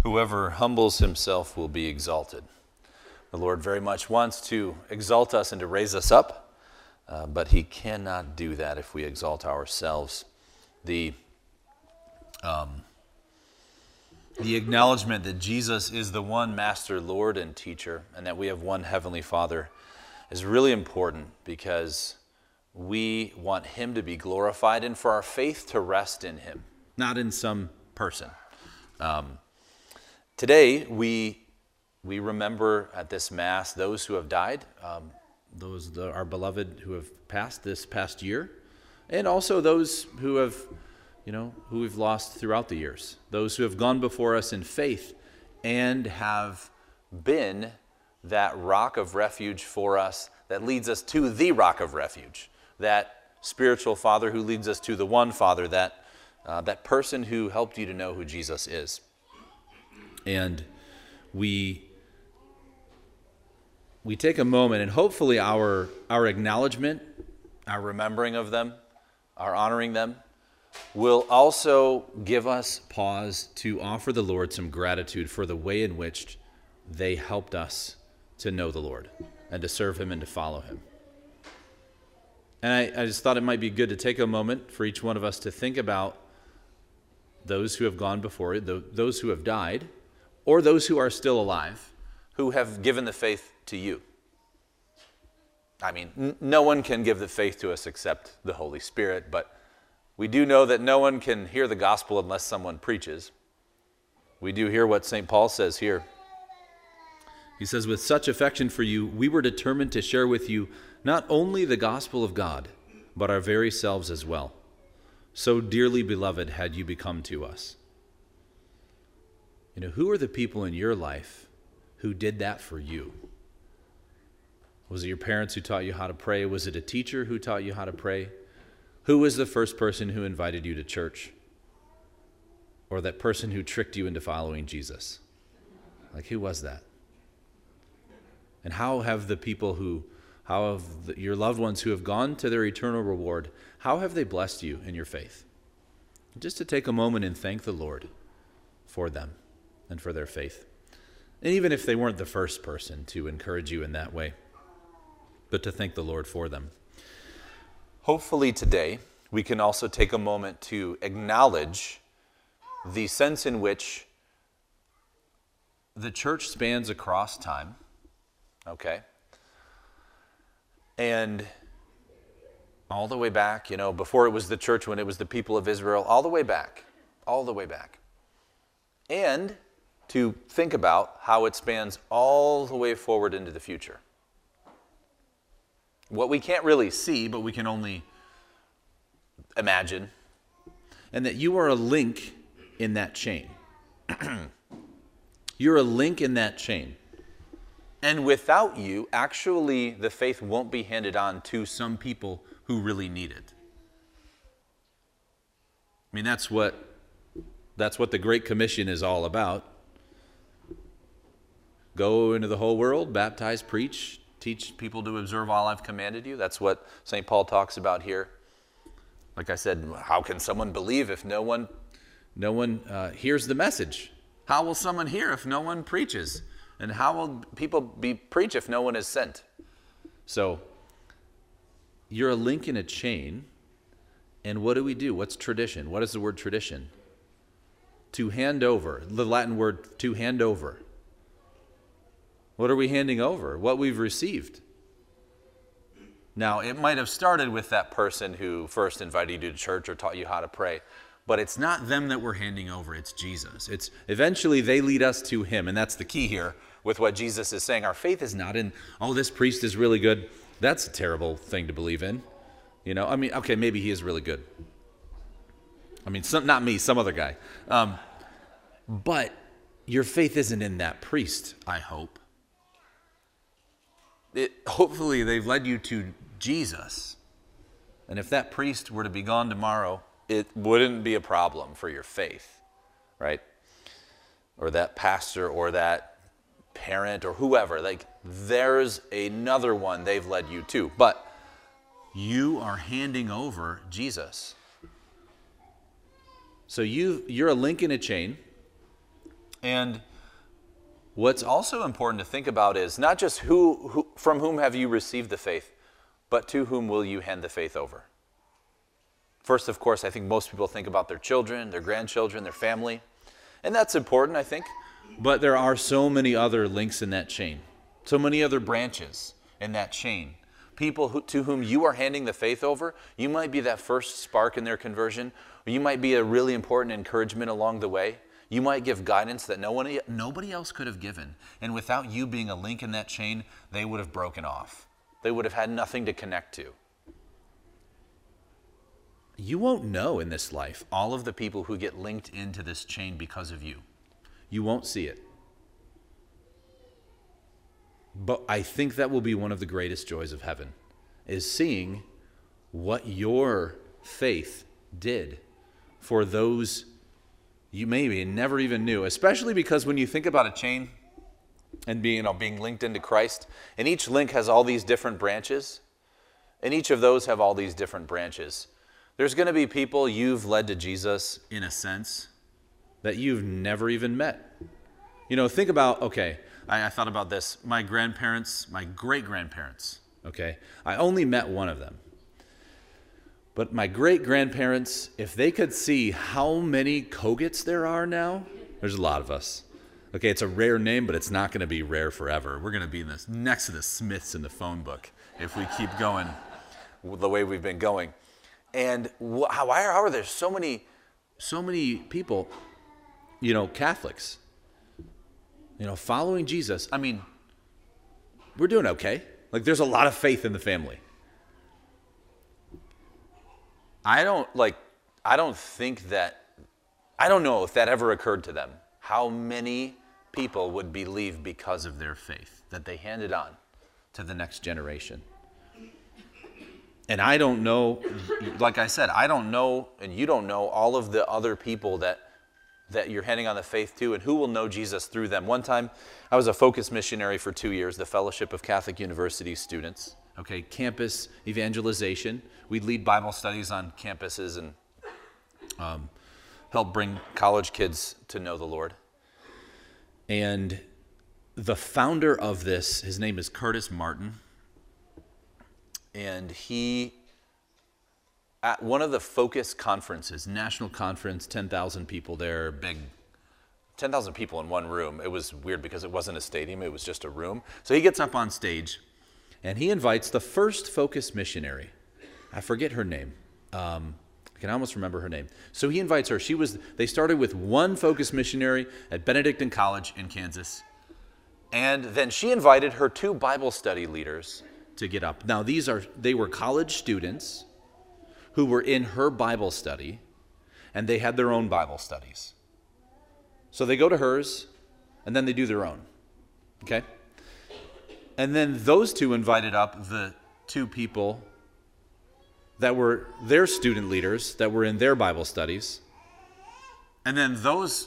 Whoever humbles himself will be exalted. The Lord very much wants to exalt us and to raise us up, but he cannot do that if we exalt ourselves. The acknowledgement that Jesus is the one Master, Lord, and Teacher, and that we have one Heavenly Father is really important because we want him to be glorified and for our faith to rest in him, not in some person. Today, we remember at this Mass those who have died, our beloved who have passed this past year, and also those who we've lost throughout the years, those who have gone before us in faith and have been that rock of refuge for us that leads us to the rock of refuge, that spiritual Father who leads us to the one Father, that person who helped you to know who Jesus is. And we take a moment, and hopefully our acknowledgement, our remembering of them, our honoring them, will also give us pause to offer the Lord some gratitude for the way in which they helped us to know the Lord and to serve him and to follow him. And I just thought it might be good to take a moment for each one of us to think about those who have gone before, those who have died, or those who are still alive, who have given the faith to you. I mean, no one can give the faith to us except the Holy Spirit, but we do know that no one can hear the gospel unless someone preaches. We do hear what St. Paul says here. He says, with such affection for you, we were determined to share with you not only the gospel of God, but our very selves as well. So dearly beloved had you become to us. Who are the people in your life who did that for you? Was it your parents who taught you how to pray? Was it a teacher who taught you how to pray? Who was the first person who invited you to church? Or that person who tricked you into following Jesus? Who was that? And how have your loved ones who have gone to their eternal reward, how have they blessed you in your faith? Just to take a moment and thank the Lord for them and for their faith. And even if they weren't the first person to encourage you in that way, but to thank the Lord for them. Hopefully today, we can also take a moment to acknowledge the sense in which the church spans across time, okay? And all the way back, before it was the church, when it was the people of Israel, all the way back. And to think about how it spans all the way forward into the future. What we can't really see, but we can only imagine. And that you are a link in that chain. You're a link in that chain. And without you, actually, the faith won't be handed on to some people who really need it. I mean, that's what the Great Commission is all about. Go into the whole world, baptize, preach, teach people to observe all I've commanded you. That's what St. Paul talks about here. Like I said, how can someone believe if no one hears the message? How will someone hear if no one preaches? And how will people preach if no one is sent? So, you're a link in a chain, and what do we do? What's tradition? What is the word tradition? To hand over, the Latin word to hand over. What are we handing over? What we've received. Now, it might have started with that person who first invited you to church or taught you how to pray, but it's not them that we're handing over, it's Jesus. It's eventually they lead us to him, and that's the key here with what Jesus is saying. Our faith is not in, this priest is really good. That's a terrible thing to believe in. Okay, maybe he is really good. Not me, some other guy. But your faith isn't in that priest, I hope. Hopefully they've led you to Jesus. And if that priest were to be gone tomorrow, it wouldn't be a problem for your faith, right? Or that pastor or that parent or whoever. There's another one they've led you to. But you are handing over Jesus. So you're a link in a chain. And what's also important to think about is not just who from whom have you received the faith, but to whom will you hand the faith over? First, of course, I think most people think about their children, their grandchildren, their family. And that's important, I think. But there are so many other links in that chain, so many other branches in that chain. People to whom you are handing the faith over, you might be that first spark in their conversion, or you might be a really important encouragement along the way. You might give guidance that nobody else could have given. And without you being a link in that chain, they would have broken off. They would have had nothing to connect to. You won't know in this life all of the people who get linked into this chain because of you. You won't see it. But I think that will be one of the greatest joys of heaven, is seeing what your faith did for those you maybe never even knew, especially because when you think about a chain and being linked into Christ, and each link has all these different branches, and each of those have all these different branches. There's going to be people you've led to Jesus, in a sense, that you've never even met. Think about, I thought about this. My grandparents, my great-grandparents, I only met one of them. But my great-grandparents, if they could see how many Kogets there are now, there's a lot of us. It's a rare name, but it's not going to be rare forever. We're going to be next to the Smiths in the phone book if we keep going the way we've been going. And why are there so many people, Catholics, following Jesus? I mean, we're doing okay. There's a lot of faith in the family. I don't know if that ever occurred to them, how many people would believe because of their faith that they handed on to the next generation. And I don't know, like I said, I don't know, and you don't know all of the other people that you're handing on the faith to, and who will know Jesus through them. One time, I was a Focus missionary for 2 years, the Fellowship of Catholic University Students. Campus evangelization. We'd lead Bible studies on campuses and help bring college kids to know the Lord. And the founder of this, his name is Curtis Martin. And he, at one of the Focus conferences, national conference, 10,000 people there, big, 10,000 people in one room. It was weird because it wasn't a stadium, it was just a room. So he gets up on stage, and he invites the first Focus missionary. I forget her name. I can almost remember her name. So he invites her. They started with one Focus missionary at Benedictine College in Kansas. And then she invited her 2 Bible study leaders to get up. Now, they were college students who were in her Bible study, and they had their own Bible studies. So they go to hers, and then they do their own. And then those 2 invited up the 2 people that were their student leaders that were in their Bible studies. And then those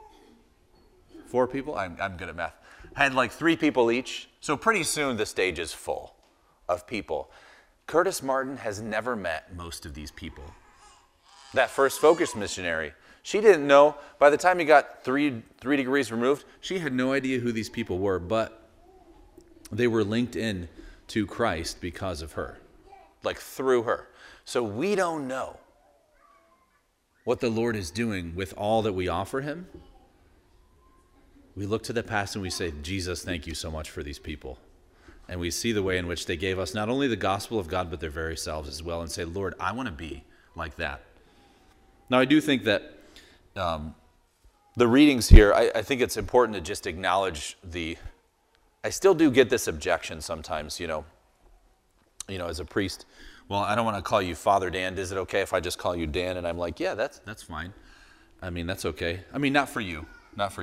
4 people, I'm good at math, had 3 people each. So pretty soon the stage is full of people. Curtis Martin has never met most of these people. That first Focus missionary, she didn't know. By the time he got 3 degrees removed, she had no idea who these people were, but they were linked in to Christ because of her, through her. So we don't know what the Lord is doing with all that we offer him. We look to the past and we say, Jesus, thank you so much for these people. And we see the way in which they gave us not only the gospel of God, but their very selves as well, and say, Lord, I want to be like that. Now, I do think that the readings here, I think it's important to just acknowledge I still do get this objection sometimes, as a priest. Well, I don't want to call you Father Dan. Is it okay if I just call you Dan? And I'm like, yeah, that's fine. I mean, that's okay. I mean, not for you. But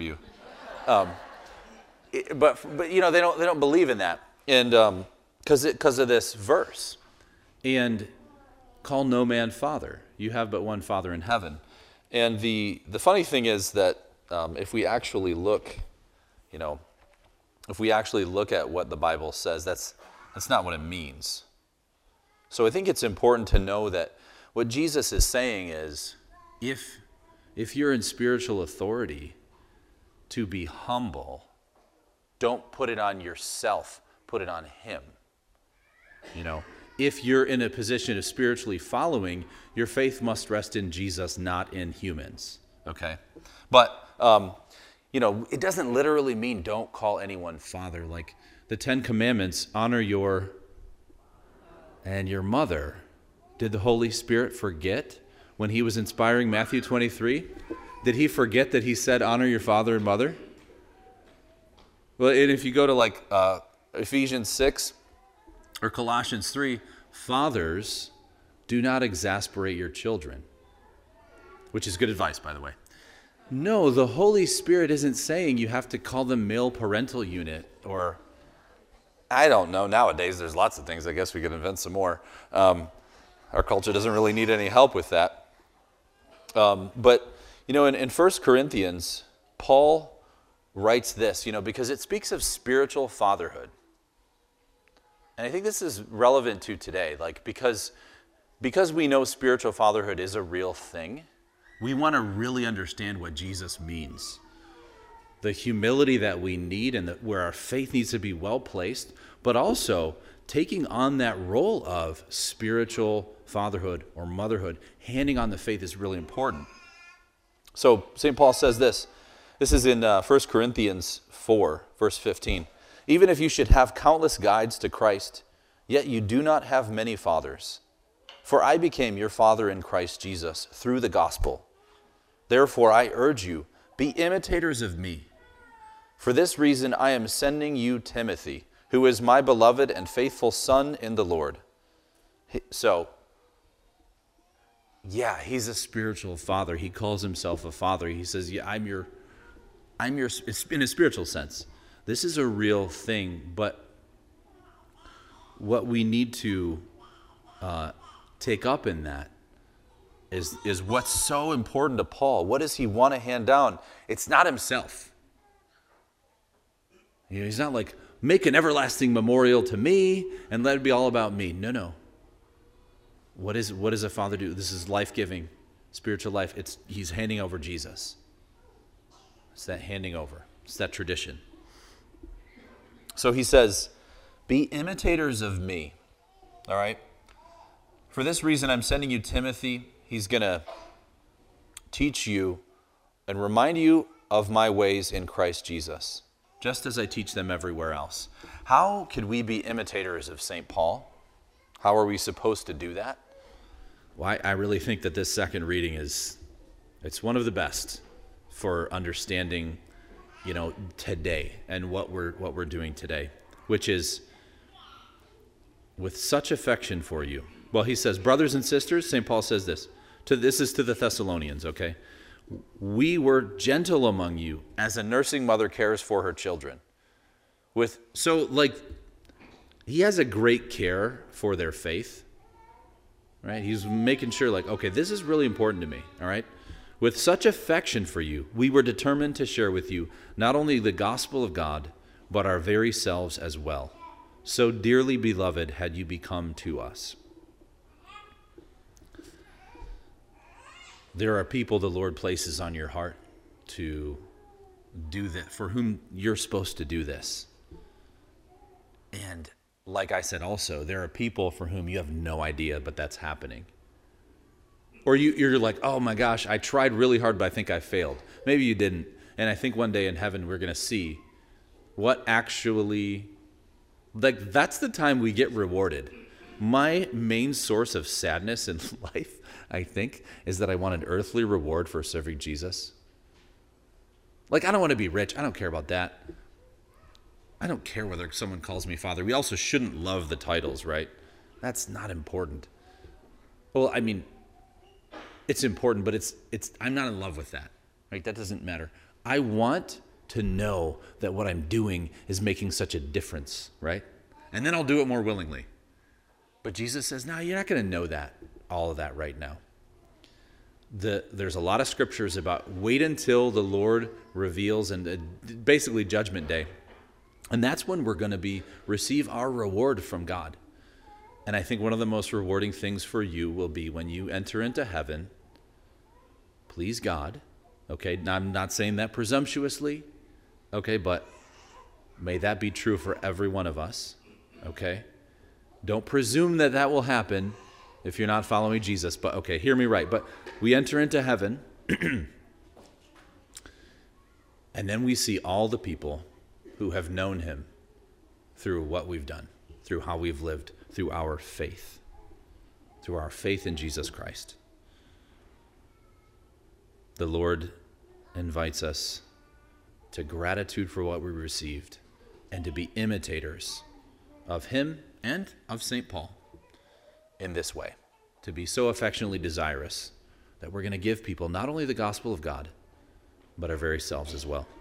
they don't believe in that. And because of this verse. And call no man father. You have but one Father in heaven. And the funny thing is that if we actually look, at what the Bible says, that's not what it means. So I think it's important to know that what Jesus is saying is, if you're in spiritual authority, to be humble, don't put it on yourself, put it on him. You know, if you're in a position of spiritually following, your faith must rest in Jesus, not in humans. Okay? But, you know, it doesn't literally mean don't call anyone father. Like the 10 Commandments, honor your and your mother. Did the Holy Spirit forget when he was inspiring Matthew 23? Did he forget that he said, honor your father and mother? Well, and if you go to like Ephesians 6 or Colossians 3, fathers, do not exasperate your children. Which is good advice, by the way. No, the Holy Spirit isn't saying you have to call them male parental unit or, I don't know, nowadays there's lots of things. I guess we could invent some more. Our culture doesn't really need any help with that. But, you know, in 1 Corinthians, Paul writes this, you know, because it speaks of spiritual fatherhood. And I think this is relevant to today, like because we know spiritual fatherhood is a real thing, we want to really understand what Jesus means. The humility that we need and where our faith needs to be well placed, but also taking on that role of spiritual fatherhood or motherhood, handing on the faith is really important. So St. Paul says this. This is in 1 Corinthians 4, verse 15. Even if you should have countless guides to Christ, yet you do not have many fathers. For I became your father in Christ Jesus through the gospel. Therefore I urge you, be imitators of me. For this reason I am sending you Timothy, who is my beloved and faithful son in the Lord. So, yeah, he's a spiritual father. He calls himself a father. He says, yeah, I'm your, in a spiritual sense. This is a real thing, but what we need to take up in that is what's so important to Paul. What does he want to hand down? It's not himself. You know, he's not like, make an everlasting memorial to me and let it be all about me. No. What does a father do? This is life-giving, spiritual life. He's handing over Jesus. It's that handing over. It's that tradition. So he says, be imitators of me. All right? For this reason, I'm sending you Timothy. He's going to teach you and remind you of my ways in Christ Jesus, just as I teach them everywhere else. How could we be imitators of St. Paul? How are we supposed to do that? Well, I really think that this second reading it's one of the best for understanding, you know, today and what we're doing today, which is with such affection for you. Well, he says, brothers and sisters, St. Paul says this. This is to the Thessalonians, okay? We were gentle among you as a nursing mother cares for her children. He has a great care for their faith, right? He's making sure, like, okay, this is really important to me, all right? With such affection for you, we were determined to share with you not only the gospel of God, but our very selves as well. So dearly beloved had you become to us. There are people the Lord places on your heart to do that, for whom you're supposed to do this. And like I said also, there are people for whom you have no idea, but that's happening. Or you're like, oh my gosh, I tried really hard, but I think I failed. Maybe you didn't. And I think one day in heaven we're going to see what actually, like, that's the time we get rewarded. My main source of sadness in life, I think, is that I want an earthly reward for serving Jesus. Like, I don't want to be rich. I don't care about that. I don't care whether someone calls me father. We also shouldn't love the titles, right? That's not important. Well, I mean, it's important, but I'm not in love with that, right? That doesn't matter. I want to know that what I'm doing is making such a difference, right? And then I'll do it more willingly. But Jesus says, no, you're not going to know all of that right now. There's a lot of scriptures about wait until the Lord reveals, and basically Judgment Day. And that's when we're going to receive our reward from God. And I think one of the most rewarding things for you will be when you enter into heaven, please God, okay? Now, I'm not saying that presumptuously. Okay, but may that be true for every one of us. Okay? Don't presume that that will happen if you're not following Jesus. But okay, hear me right. But we enter into heaven, and then we see all the people who have known him through what we've done, through how we've lived, through our faith in Jesus Christ. The Lord invites us to gratitude for what we received and to be imitators of him and of St. Paul in this way, to be so affectionately desirous that we're going to give people not only the gospel of God, but our very selves as well.